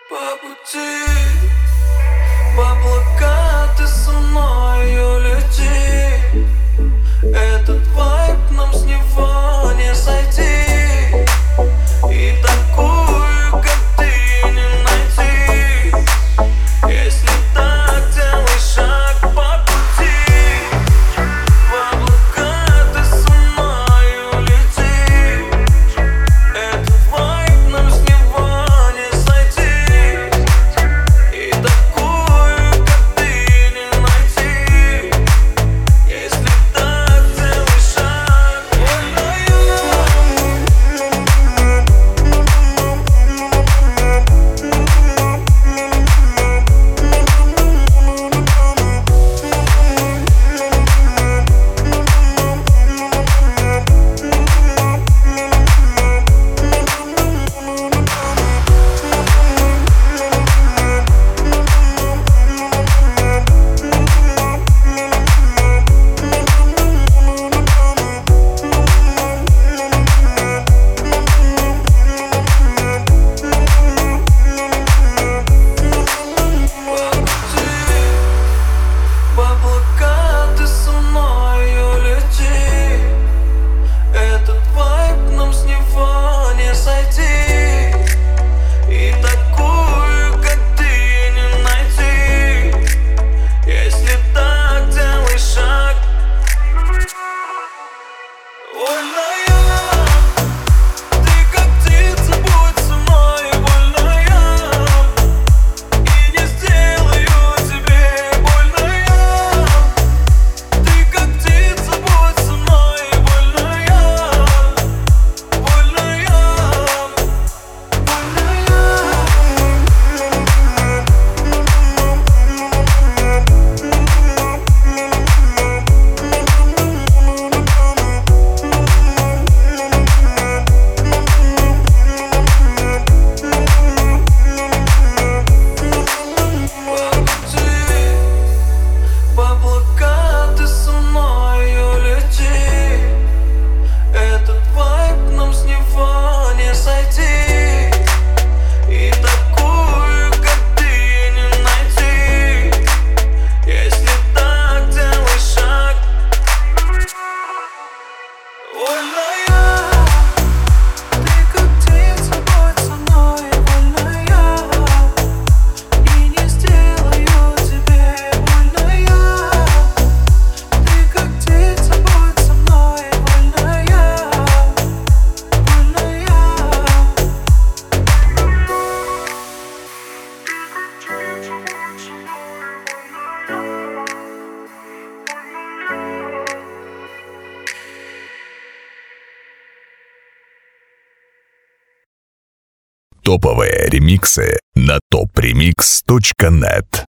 По пути в облака ты со мною лети. Этот вайб нам с него не сойти. И такую, как ты, не найти. Если так, делай шаг по пути. В облака ты со мною лети. Этот вайб нам с него не сойти. И такую, как ты, не найти. Если так, делай шаг. В облака ты со мною лети. Этот вайб нам с него не сойти. И такую, как ты, не найти. Если так, делай шаг. Вольная, ты как птица, будь со мной вольная. И не сделаю тебе больно. Ты как птица, будь со мной вольная. Вольная, в облака ты со мною лети. Этот вайб нам с него не сойти. И такую, как ты, не найти. Если так, делай шаг. Вольная, ты как птица, будь со мной вольная. И не сделаю тебе больно. Ты как птица, будь со мной вольная. Вольная. Топовые ремиксы на topremix.net.